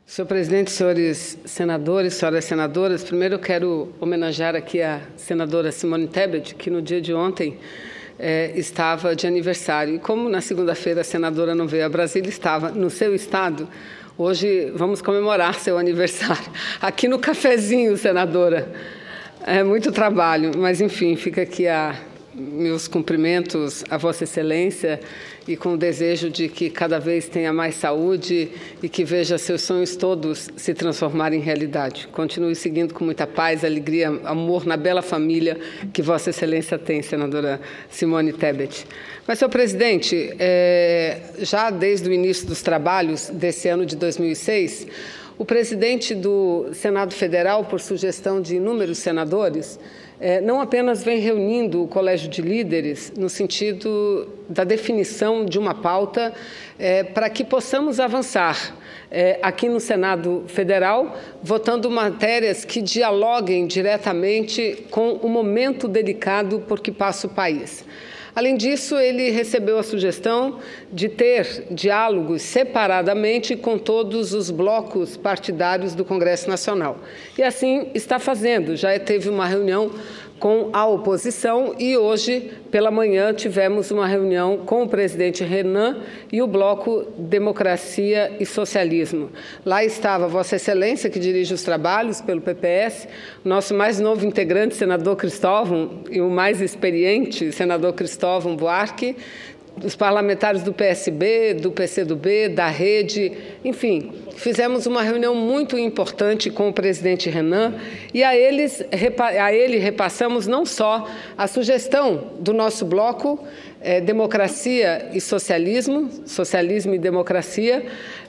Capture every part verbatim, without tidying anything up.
Senhor presidente, senhores senadores, senhoras senadoras, primeiro eu quero homenagear aqui a senadora Simone Tebet, que no dia de ontem é, estava de aniversário. E como na segunda-feira a senadora não veio a Brasília, estava no seu estado, hoje vamos comemorar seu aniversário. Aqui no cafezinho, senadora. É muito trabalho, mas enfim, fica aqui a meus cumprimentos a Vossa Excelência e com o desejo de que cada vez tenha mais saúde e que veja seus sonhos todos se transformarem em realidade. Continue seguindo com muita paz, alegria, amor na bela família que Vossa Excelência tem, senadora Simone Tebet. Mas, senhor presidente, é, já desde o início dos trabalhos desse ano de dois mil e seis, o presidente do Senado Federal, por sugestão de inúmeros senadores, É, não apenas vem reunindo o Colégio de Líderes no sentido da definição de uma pauta é, para que possamos avançar é, aqui no Senado Federal, votando matérias que dialoguem diretamente com o momento delicado por que passa o país. Além disso, ele recebeu a sugestão de ter diálogos separadamente com todos os blocos partidários do Congresso Nacional. E assim está fazendo. Já teve uma reunião com a oposição e hoje, pela manhã, tivemos uma reunião com o presidente Renan e o bloco Democracia e Socialismo. Lá estava Vossa Excelência, que dirige os trabalhos pelo P P S, nosso mais novo integrante, senador Cristóvão, e o mais experiente, senador Cristóvão Buarque, os parlamentares do P S B, do P C do B, da Rede, enfim, fizemos uma reunião muito importante com o presidente Renan e a, eles, a ele repassamos não só a sugestão do nosso bloco, é, Democracia e Socialismo, Socialismo e Democracia,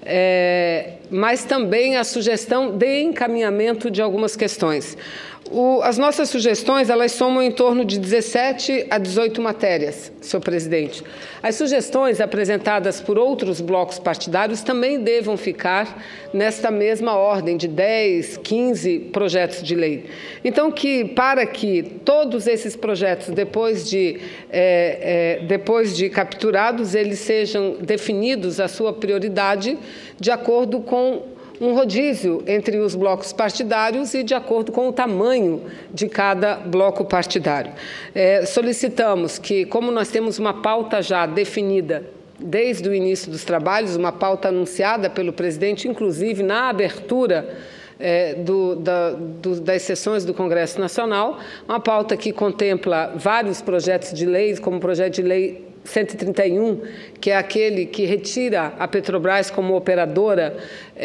é, mas também a sugestão de encaminhamento de algumas questões. O, as nossas sugestões, elas somam em torno de dezessete a dezoito matérias, senhor presidente. As sugestões apresentadas por outros blocos partidários também devam ficar nesta mesma ordem de dez, quinze projetos de lei. Então, que, para que todos esses projetos, depois de, é, é, depois de capturados, eles sejam definidos a sua prioridade de acordo com um rodízio entre os blocos partidários e de acordo com o tamanho de cada bloco partidário. É, solicitamos que, como nós temos uma pauta já definida desde o início dos trabalhos, uma pauta anunciada pelo presidente, inclusive na abertura É, do, da, do, das sessões do Congresso Nacional, uma pauta que contempla vários projetos de leis, como o projeto de lei cento e trinta e um, que é aquele que retira a Petrobras como operadora,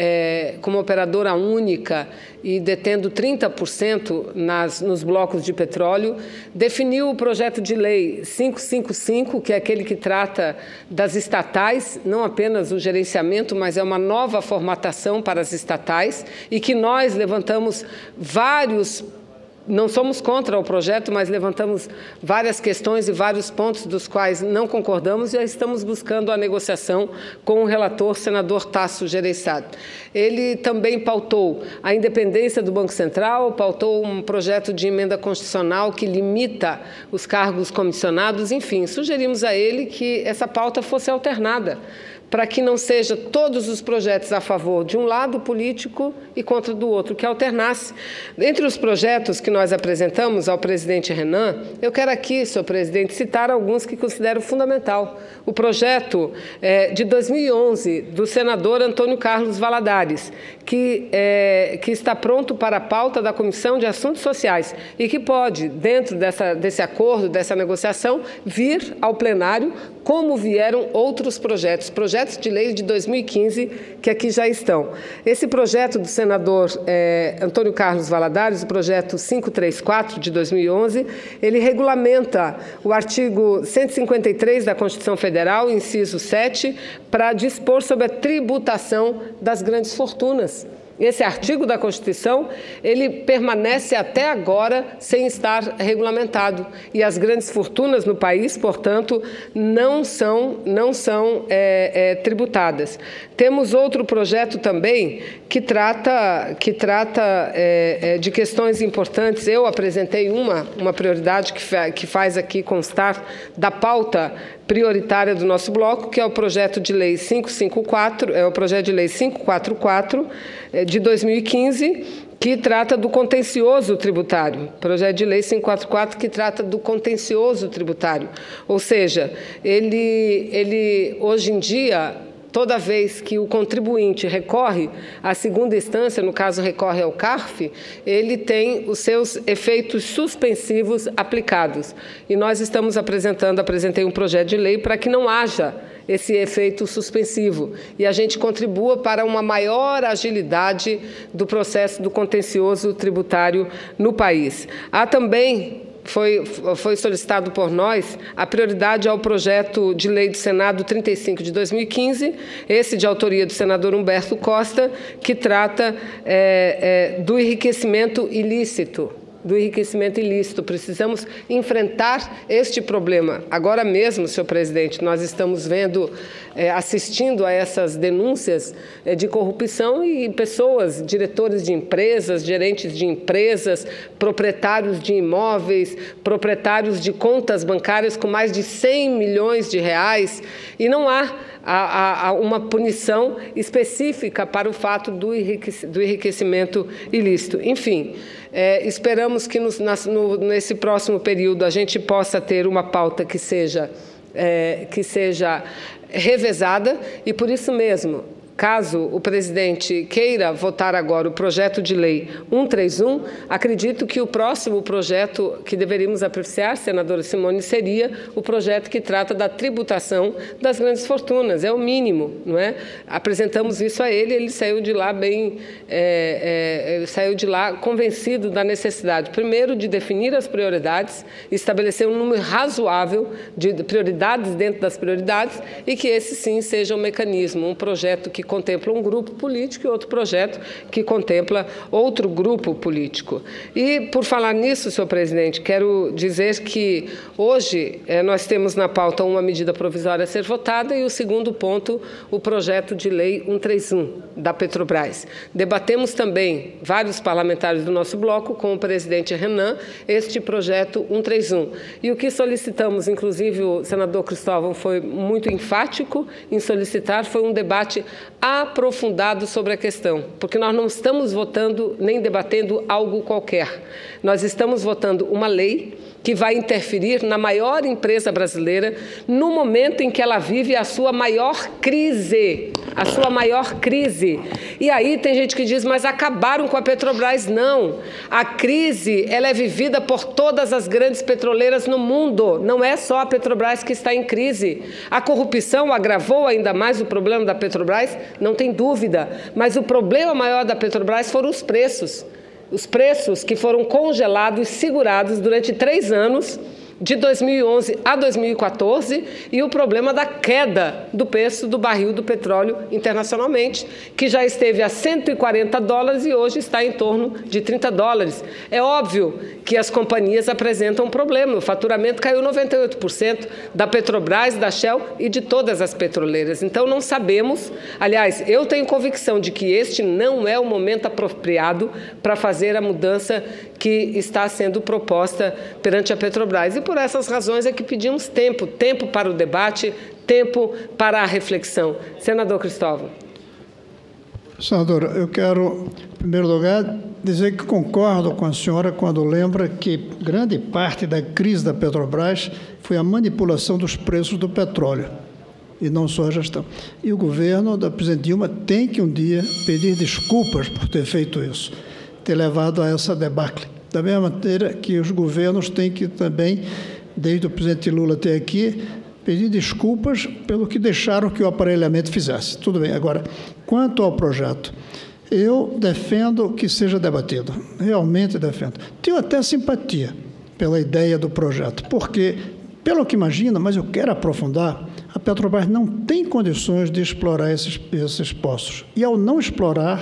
é, como operadora única e detendo trinta por cento nas, nos blocos de petróleo, definiu o projeto de lei quinhentos e cinquenta e cinco, que é aquele que trata das estatais, não apenas o gerenciamento, mas é uma nova formatação para as estatais, e que nós levantamos vários Não somos contra o projeto, mas levantamos várias questões e vários pontos dos quais não concordamos e já estamos buscando a negociação com o relator, senador Tasso Gereissati. Ele também pautou a independência do Banco Central, pautou um projeto de emenda constitucional que limita os cargos comissionados, enfim, sugerimos a ele que essa pauta fosse alternada, para que não seja todos os projetos a favor de um lado político e contra do outro, que alternasse. Entre os projetos que nós apresentamos ao presidente Renan, eu quero aqui, senhor presidente, citar alguns que considero fundamental. O projeto é, de dois mil e onze, do senador Antônio Carlos Valadares, que, é, que está pronto para a pauta da Comissão de Assuntos Sociais e que pode, dentro dessa, desse acordo, dessa negociação, vir ao plenário, como vieram outros projetos, projetos de lei de dois mil e quinze, que aqui já estão. Esse projeto do senador é, Antônio Carlos Valadares, o projeto quinhentos e trinta e quatro, de dois mil e onze, ele regulamenta o artigo cento e cinquenta e três da Constituição Federal, inciso sete, para dispor sobre a tributação das grandes fortunas. esse artigo da Constituição, ele permanece até agora sem estar regulamentado. E as grandes fortunas no país, portanto, não são, não são é, é, tributadas. Temos outro projeto também que trata, que trata é, é, de questões importantes. Eu apresentei uma, uma prioridade que, fa, que faz aqui constar da pauta prioritária do nosso bloco, que é o projeto de lei quinhentos e cinquenta e quatro, é o projeto de lei quinhentos e quarenta e quatro de dois mil e quinze, que trata do contencioso tributário. Projeto de lei quinhentos e quarenta e quatro que trata do contencioso tributário. Ou seja, ele, ele hoje em dia, toda vez que o contribuinte recorre à segunda instância, no caso recorre ao CARF, ele tem os seus efeitos suspensivos aplicados. E nós estamos apresentando, apresentei um projeto de lei para que não haja esse efeito suspensivo e a gente contribua para uma maior agilidade do processo do contencioso tributário no país. Há também Foi, foi solicitado por nós a prioridade ao projeto de lei do Senado trinta e cinco de dois mil e quinze, esse de autoria do senador Humberto Costa, que trata é, é, do enriquecimento ilícito. do enriquecimento ilícito. Precisamos enfrentar este problema. Agora mesmo, senhor presidente, nós estamos vendo, é, assistindo a essas denúncias é, de corrupção e pessoas, diretores de empresas, gerentes de empresas, proprietários de imóveis, proprietários de contas bancárias com mais de cem milhões de reais, e não há a, a, uma punição específica para o fato do enriquecimento ilícito. Enfim, é, esperamos que nos, nas, no, nesse próximo período a gente possa ter uma pauta que seja, é, que seja revezada e, por isso mesmo, caso o presidente queira votar agora o projeto de lei cento e trinta e um, acredito que o próximo projeto que deveríamos apreciar, senadora Simone, seria o projeto que trata da tributação das grandes fortunas. É o mínimo, não é? Apresentamos isso a ele, ele saiu de lá bem, é, é, saiu de lá convencido da necessidade, primeiro, de definir as prioridades, estabelecer um número razoável de prioridades dentro das prioridades e que esse, sim, seja um mecanismo, um projeto que contempla um grupo político e outro projeto que contempla outro grupo político. E, por falar nisso, senhor presidente, quero dizer que hoje eh, nós temos na pauta uma medida provisória a ser votada e o segundo ponto, o projeto de lei cento e trinta e um da Petrobras. Debatemos também, vários parlamentares do nosso bloco, com o presidente Renan, este projeto cento e trinta e um. E o que solicitamos, inclusive o senador Cristóvão foi muito enfático em solicitar, foi um debate aprofundado sobre a questão, porque nós não estamos votando nem debatendo algo qualquer. Nós estamos votando uma lei que vai interferir na maior empresa brasileira no momento em que ela vive a sua maior crise, a sua maior crise. E aí tem gente que diz, mas acabaram com a Petrobras. Não, a crise ela é vivida por todas as grandes petroleiras no mundo, não é só a Petrobras que está em crise. A corrupção agravou ainda mais o problema da Petrobras, não tem dúvida, mas o problema maior da Petrobras foram os preços. Os preços que foram congelados e segurados durante três anos, de dois mil e onze a dois mil e quatorze, e o problema da queda do preço do barril do petróleo internacionalmente, que já esteve a cento e quarenta dólares e hoje está em torno de trinta dólares. É óbvio que as companhias apresentam um problema. O faturamento caiu noventa e oito por cento da Petrobras, da Shell e de todas as petroleiras. Então, não sabemos. Aliás, eu tenho convicção de que este não é o momento apropriado para fazer a mudança que está sendo proposta perante a Petrobras. E por essas razões é que pedimos tempo, tempo para o debate, tempo para a reflexão. Senador Cristóvão. Senadora, eu quero, em primeiro lugar, dizer que concordo com a senhora quando lembra que grande parte da crise da Petrobras foi a manipulação dos preços do petróleo, e não só a gestão. E o governo da presidente Dilma tem que um dia pedir desculpas por ter feito isso, ter levado a essa debacle. Da mesma maneira que os governos têm que também, desde o presidente Lula até aqui, pedir desculpas pelo que deixaram que o aparelhamento fizesse. Tudo bem. Agora, quanto ao projeto, eu defendo que seja debatido. Realmente defendo. Tenho até simpatia pela ideia do projeto, porque, pelo que imagino, mas eu quero aprofundar, a Petrobras não tem condições de explorar esses, esses poços. E, ao não explorar,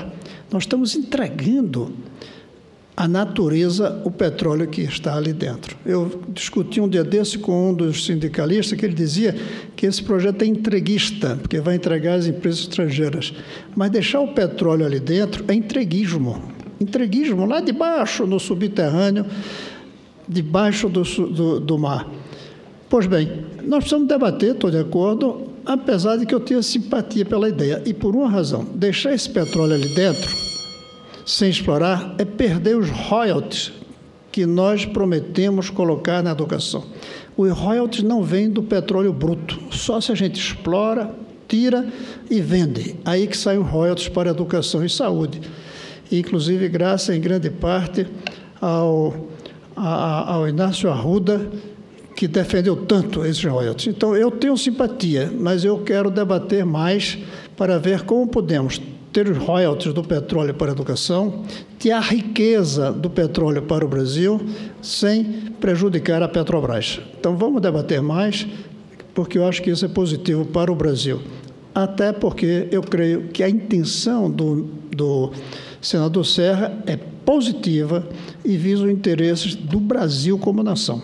Nós estamos entregando à natureza o petróleo que está ali dentro. Eu discuti um dia desse com um dos sindicalistas que ele dizia que esse projeto é entreguista, porque vai entregar às empresas estrangeiras. Mas deixar o petróleo ali dentro é entreguismo. Entreguismo lá debaixo, no subterrâneo, debaixo do, do, do mar. Pois bem, nós precisamos debater, estou de acordo, apesar de que eu tenha simpatia pela ideia. E por uma razão, deixar esse petróleo ali dentro sem explorar, é perder os royalties que nós prometemos colocar na educação. Os royalties não vêm do petróleo bruto, só se a gente explora, tira e vende. Aí que saem os royalties para educação e saúde. E, inclusive, graças em grande parte ao, a, ao Inácio Arruda, que defendeu tanto esses royalties. Então, eu tenho simpatia, mas eu quero debater mais para ver como podemos ter os royalties do petróleo para a educação, ter a riqueza do petróleo para o Brasil, sem prejudicar a Petrobras. Então, vamos debater mais, porque eu acho que isso é positivo para o Brasil. Até porque eu creio que a intenção do, do senador Serra é positiva e visa os interesses do Brasil como nação.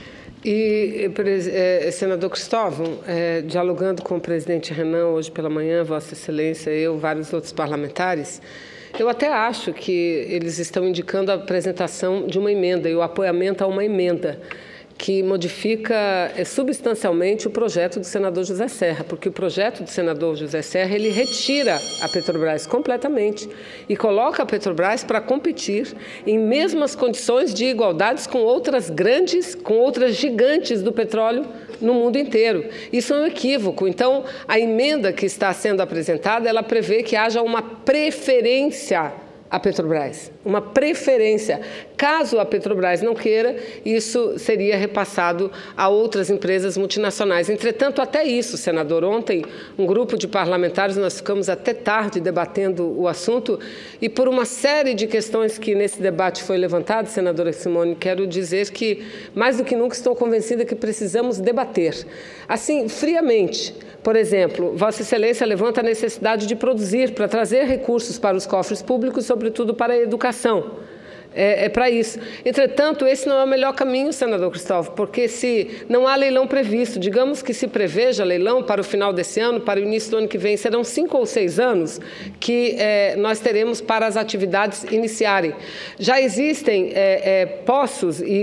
E, eh, senador Cristóvão, eh, dialogando com o presidente Renan hoje pela manhã, Vossa Excelência, eu, vários outros parlamentares, eu até acho que eles estão indicando a apresentação de uma emenda e o apoiamento a uma emenda que modifica é, substancialmente o projeto do senador José Serra, porque o projeto do senador José Serra, ele retira a Petrobras completamente e coloca a Petrobras para competir em mesmas condições de igualdades com outras grandes, com outras gigantes do petróleo no mundo inteiro. Isso é um equívoco. Então, a emenda que está sendo apresentada, ela prevê que haja uma preferência à Petrobras, uma preferência. Caso a Petrobras não queira, isso seria repassado a outras empresas multinacionais. Entretanto, até isso, senador, ontem um grupo de parlamentares, nós ficamos até tarde debatendo o assunto e por uma série de questões que nesse debate foi levantado, senadora Simone, quero dizer que, mais do que nunca, estou convencida que precisamos debater. Assim, friamente. Por exemplo, Vossa Excelência levanta a necessidade de produzir para trazer recursos para os cofres públicos, sobretudo para a educação. É, é para isso. Entretanto, esse não é o melhor caminho, senador Cristóvão, porque se não há leilão previsto, digamos que se preveja leilão para o final desse ano, para o início do ano que vem, serão cinco ou seis anos que é, nós teremos para as atividades iniciarem. Já existem é, é, poços e, e,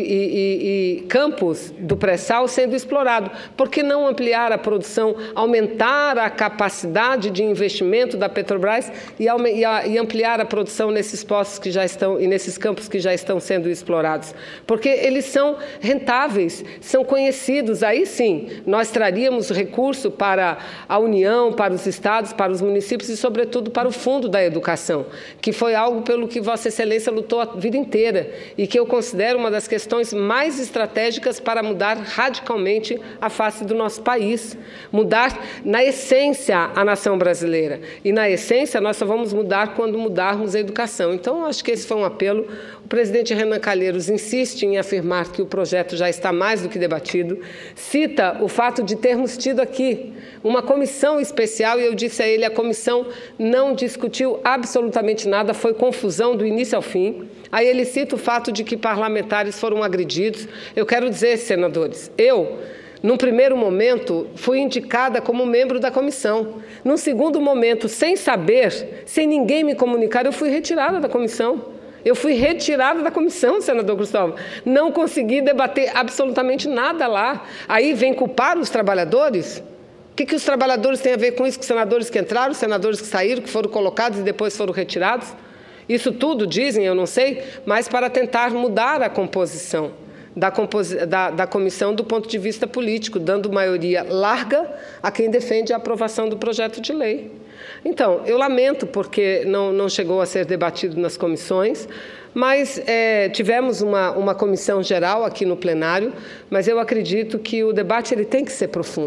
e, e campos do pré-sal sendo explorados. Por que não ampliar a produção, aumentar a capacidade de investimento da Petrobras e, e, a, e ampliar a produção nesses poços que já estão e nesses campos que já estão sendo explorados, porque eles são rentáveis, são conhecidos. Aí sim, nós traríamos recurso para a União, para os estados, para os municípios e, sobretudo, para o Fundo da Educação, que foi algo pelo que Vossa Excelência lutou a vida inteira e que eu considero uma das questões mais estratégicas para mudar radicalmente a face do nosso país, mudar na essência a nação brasileira. E na essência nós só vamos mudar quando mudarmos a educação. Então, acho que esse foi um apelo. O presidente Renan Calheiros insiste em afirmar que o projeto já está mais do que debatido, cita o fato de termos tido aqui uma comissão especial, e eu disse a ele, a comissão não discutiu absolutamente nada, foi confusão do início ao fim. Aí ele cita o fato de que parlamentares foram agredidos. Eu quero dizer, senadores, eu... Num primeiro momento, fui indicada como membro da comissão. Num segundo momento, sem saber, sem ninguém me comunicar, eu fui retirada da comissão. Eu fui retirada da comissão, senador Cristóvão. Não consegui debater absolutamente nada lá. Aí vem culpar os trabalhadores? O que, que os trabalhadores têm a ver com isso? Com os senadores que entraram, os senadores que saíram, que foram colocados e depois foram retirados? Isso tudo, dizem, eu não sei, mas para tentar mudar a composição Da, da, da comissão do ponto de vista político, dando maioria larga a quem defende a aprovação do projeto de lei. Então, eu lamento porque não, não chegou a ser debatido nas comissões, mas é, tivemos uma, uma comissão geral aqui no plenário, mas eu acredito que o debate ele tem que ser profundo,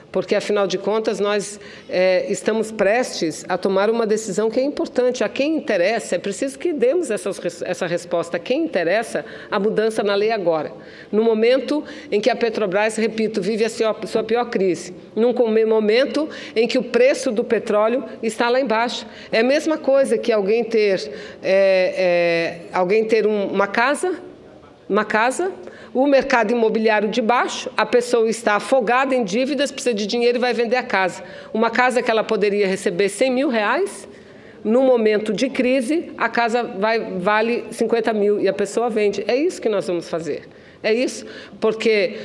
porque, afinal de contas, nós é, estamos prestes a tomar uma decisão que é importante. A quem interessa, é preciso que demos essas, essa resposta. A quem interessa a mudança na lei agora. No momento em que a Petrobras, repito, vive a sua, sua pior crise. Num momento em que o preço do petróleo está lá embaixo. É a mesma coisa que alguém ter, é, é, alguém ter um, uma casa, uma casa, o mercado imobiliário de baixo, a pessoa está afogada em dívidas, precisa de dinheiro e vai vender a casa. Uma casa que ela poderia receber cem mil reais, no momento de crise, a casa vai, vale cinquenta mil e a pessoa vende. É isso que nós vamos fazer. É isso, porque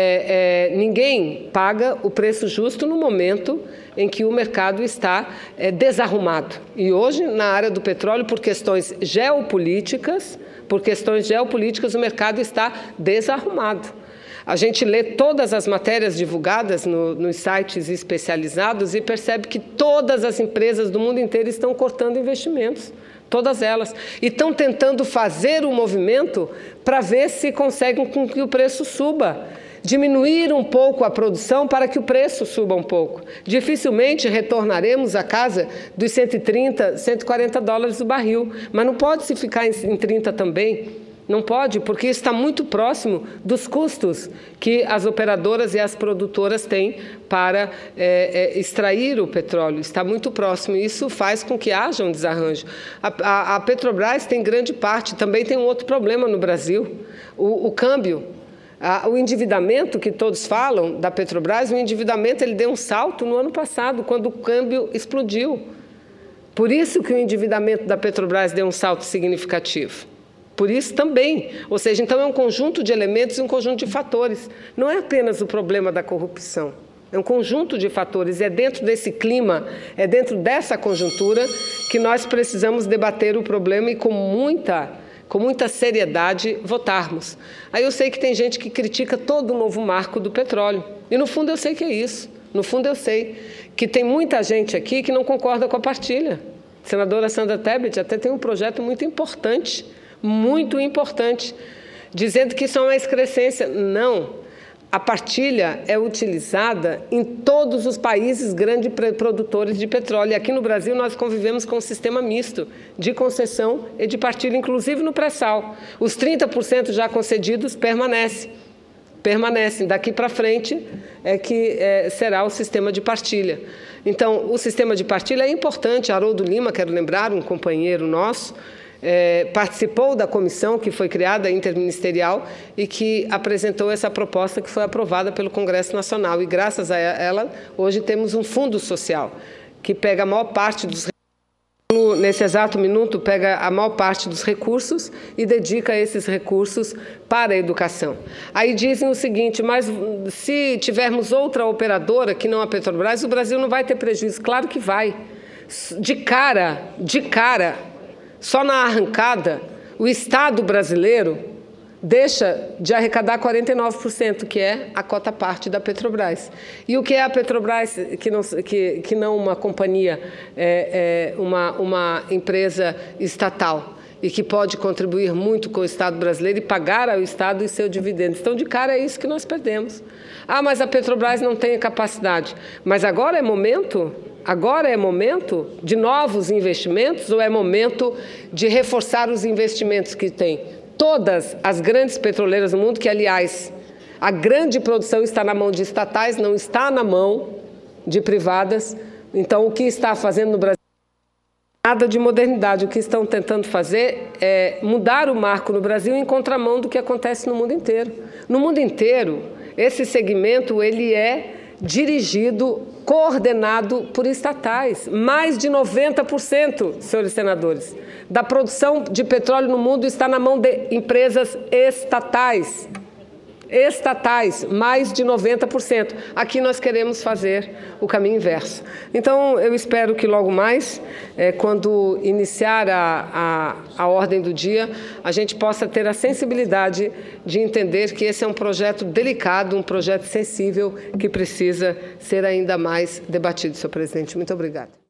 é, é, ninguém paga o preço justo no momento em que o mercado está é, desarrumado. E hoje, na área do petróleo, por questões geopolíticas, por questões geopolíticas, o mercado está desarrumado. A gente lê todas as matérias divulgadas no, nos sites especializados e percebe que todas as empresas do mundo inteiro estão cortando investimentos. Todas elas. E estão tentando fazer um movimento para ver se conseguem com que o preço suba. Diminuir um pouco a produção para que o preço suba um pouco. Dificilmente retornaremos à casa dos cento e trinta, cento e quarenta dólares o barril. Mas não pode se ficar em trinta também. Não pode, porque está muito próximo dos custos que as operadoras e as produtoras têm para é, é, extrair o petróleo. Está muito próximo e isso faz com que haja um desarranjo. A, a, a Petrobras tem grande parte, também tem um outro problema no Brasil, o, o câmbio. A, o endividamento que todos falam da Petrobras, o endividamento ele deu um salto no ano passado, quando o câmbio explodiu. Por isso que o endividamento da Petrobras deu um salto significativo. Por isso também, ou seja, então é um conjunto de elementos e um conjunto de fatores. Não é apenas o problema da corrupção, é um conjunto de fatores. É dentro desse clima, é dentro dessa conjuntura que nós precisamos debater o problema e com muita, com muita seriedade votarmos. Aí eu sei que tem gente que critica todo o novo marco do petróleo. E no fundo eu sei que é isso. No fundo eu sei que tem muita gente aqui que não concorda com a partilha. A senadora Sandra Tebet até tem um projeto muito importante, muito importante, dizendo que isso é uma excrescência. Não, a partilha é utilizada em todos os países grandes produtores de petróleo. E aqui no Brasil nós convivemos com um sistema misto de concessão e de partilha, inclusive no pré-sal. Os trinta por cento já concedidos permanecem, permanecem. Daqui para frente é que é, será o sistema de partilha. Então, o sistema de partilha é importante. Haroldo Lima, quero lembrar, um companheiro nosso, É, participou da comissão que foi criada, interministerial, e que apresentou essa proposta que foi aprovada pelo Congresso Nacional. E, graças a ela, hoje temos um fundo social que pega a maior parte dos recursos, nesse exato minuto, pega a maior parte dos recursos e dedica esses recursos para a educação. Aí dizem o seguinte, mas se tivermos outra operadora que não a Petrobras, o Brasil não vai ter prejuízo. Claro que vai. De cara, de cara, só na arrancada, o Estado brasileiro deixa de arrecadar quarenta e nove por cento, que é a cota parte da Petrobras. E o que é a Petrobras, que não, que, que não uma companhia, é, é uma, uma empresa estatal, e que pode contribuir muito com o Estado brasileiro e pagar ao Estado os seus dividendos. Então, de cara, é isso que nós perdemos. Ah, mas a Petrobras não tem capacidade. Mas agora é momento... Agora é momento de novos investimentos ou é momento de reforçar os investimentos que tem? Todas as grandes petroleiras do mundo, que, aliás, a grande produção está na mão de estatais, não está na mão de privadas. Então, o que está fazendo no Brasil? Nada de modernidade. O que estão tentando fazer é mudar o marco no Brasil em contramão do que acontece no mundo inteiro. No mundo inteiro, esse segmento ele é dirigido, coordenado por estatais. Mais de noventa por cento, senhores senadores, da produção de petróleo no mundo está na mão de empresas estatais. Estatais, mais de noventa por cento. Aqui nós queremos fazer o caminho inverso. Então, eu espero que logo mais, é, quando iniciar a, a, a ordem do dia, a gente possa ter a sensibilidade de entender que esse é um projeto delicado, um projeto sensível, que precisa ser ainda mais debatido, senhor presidente. Muito obrigada.